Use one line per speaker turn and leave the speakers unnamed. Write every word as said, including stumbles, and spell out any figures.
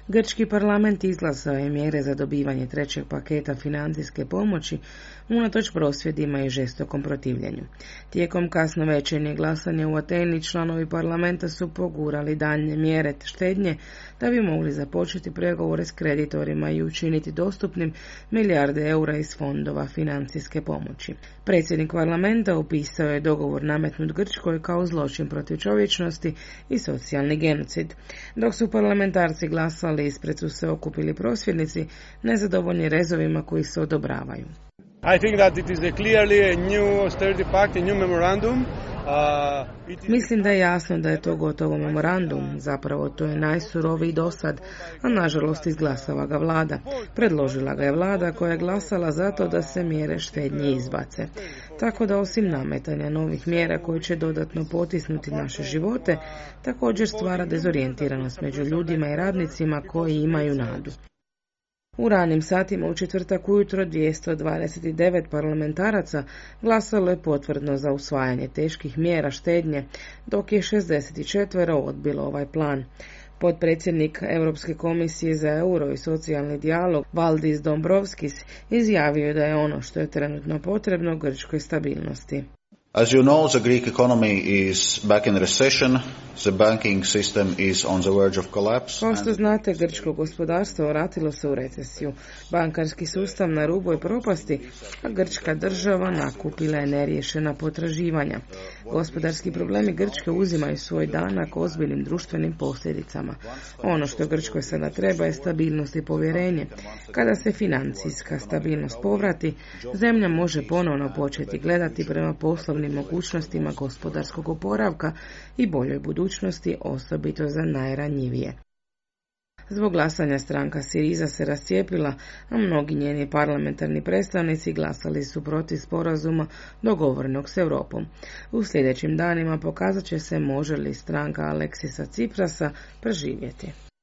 Grčki parlament izglasao je mjere za dobivanje trećeg paketa financijske pomoći unatoč prosvjedima i žestokom protivljenju. Tijekom kasnovečernjeg glasanja u Ateni članovi parlamenta su pogurali daljnje mjere štednje da bi mogli započeti pregovore s kreditorima i učiniti dostupnim milijarde eura iz fondova financijske pomoći. Predsjednik parlamenta opisao je dogovor nametnut Grčkoj kao zločin protiv čovječnosti i socijalni genocid. Dok su parlamentarci glasali, ispred su se okupili prosvjednici nezadovoljni rezovima koji se odobravaju.
I think that it is a clearly a new austerity pact, a new memorandum. Uh, it is...
Mislim da je jasno da je to gotovo memorandum, zapravo to je najsuroviji dosad, a nažalost izglasava ga vlada. Predložila ga je vlada koja je glasala zato da se mjere štednje izbace. Tako da osim nametanja novih mjera koji će dodatno potisnuti naše živote, također stvara dezorijentiranost među ljudima i radnicima koji imaju nadu. U ranim satima u četvrtak ujutro dvjesto dvadeset devet parlamentaraca glasalo je potvrdno za usvajanje teških mjera štednje, dok je šezdeset četiri odbilo ovaj plan. Potpredsjednik Europske komisije za euro i socijalni dijalog Valdis Dombrovskis izjavio je da je ono što je trenutno potrebno grčkoj stabilnosti.
As you know, the Greek economy is back in recession. The banking system is on the verge of collapse.
Kao što znate, grčko gospodarstvo vratilo se u recesiju. Bankarski sustav na rubu je propasti, a grčka država nakupila je neriješena potraživanja. Gospodarski problemi Grčke uzimaju svoj danak ozbiljnim društvenim posljedicama. Ono što Grčkoj sada treba je stabilnost i povjerenje. Kada se financijska stabilnost povrati, zemlja može ponovno početi gledati prema poslovnim mogućnostima gospodarskog oporavka i boljoj budućnosti, osobito za najranjivije. Zbog glasanja stranka Siriza se rascijepila, a mnogi njeni parlamentarni predstavnici glasali su protiv sporazuma dogovorenog s Europom. U sljedećim danima pokazat će se može li stranka Aleksisa Tsiprasa preživjeti.